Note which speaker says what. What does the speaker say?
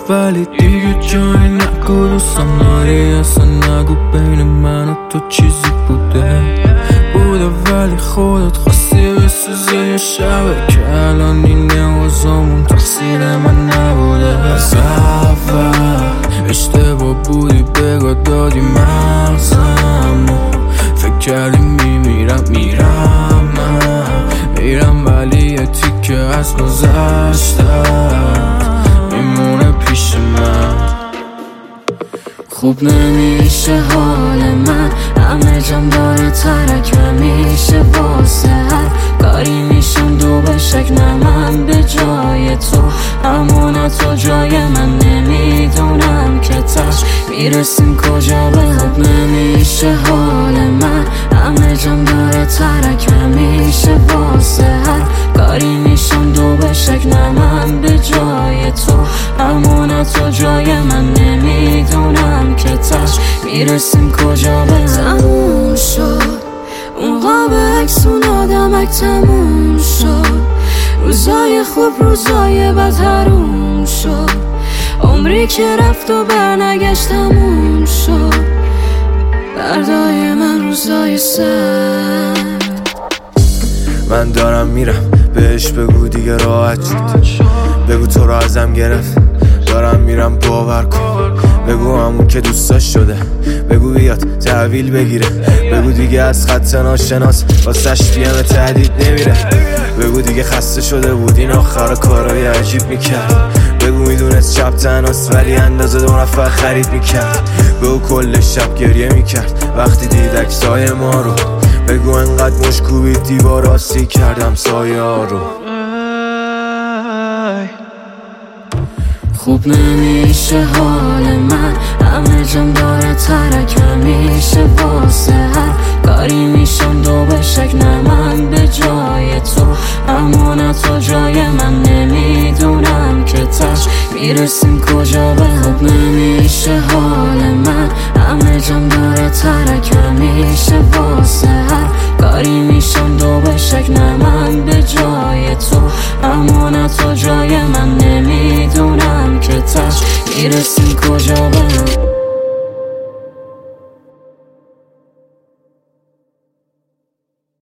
Speaker 1: ولی دیگه جایی نگو دوستم داری، اصلا نگو بین من و تو چیزی بوده ولی خودت خواستی بسوزی یه شبه که الان این نوازامون تقصیر من نبوده. از اول اشتباه بودی بگاه دادی مغزمو، فکر کردی میمیرم ولی یه تیکه از گذشتم میمونه پیش من. خوب نمیشه حال من، همه جام داره ترک میشه واسه هر کاری میشم دو به شک. نه من به جای تو همون تو جای من، نمیدونم که تش میرسیم کجا. به خوب نمیشه حال من، همه جام داره ترک میشه واسه هر کاری میشم دو به شک. نه من به جای تو همون تو جای من، نمیدونم که تش میرسیم کجا. به تموم شد اون قاب عکس، اون آدمک تموم شد، روزای خوب روزای بد حروم شد، عمری که رفت و برنگشت تموم شد، بردای من روزای سر.
Speaker 2: من دارم میرم بهش بگو دیگه راحت شد، بگو تو رو ازم گرفت دارم میرم باور کن، بگو همون که دوستاش شده، بگو بیاد تحویل بگیره، بگو دیگه از خط ناشناس واسش پیم تهدید نمیره، بگو دیگه خسته شده بود این آخر کارای عجیب میکرد، بگو میدونست شب تنهاست ولی اندازه 2 نفر خرید میکرد، بگو کل شب گریه میکرد وقتی دید عکسای ما رو، بگو انقدر مشکوبید دیوار راسی کردم سایه ها رو.
Speaker 1: خوب نمیشه حال من، همه جام داره ترک میشه واسه هر کاری میشم دو به شک. نه من به جای تو همون تو جای من، نمیدونم که تش میرسیم کجا. به خوب نمیشه حال من، همه جام داره ترک میشه واسه هر کاری میشم دو به شک. نه من به جای تو همون تو جای من، نمیدونم که تش میرسیم کجا. به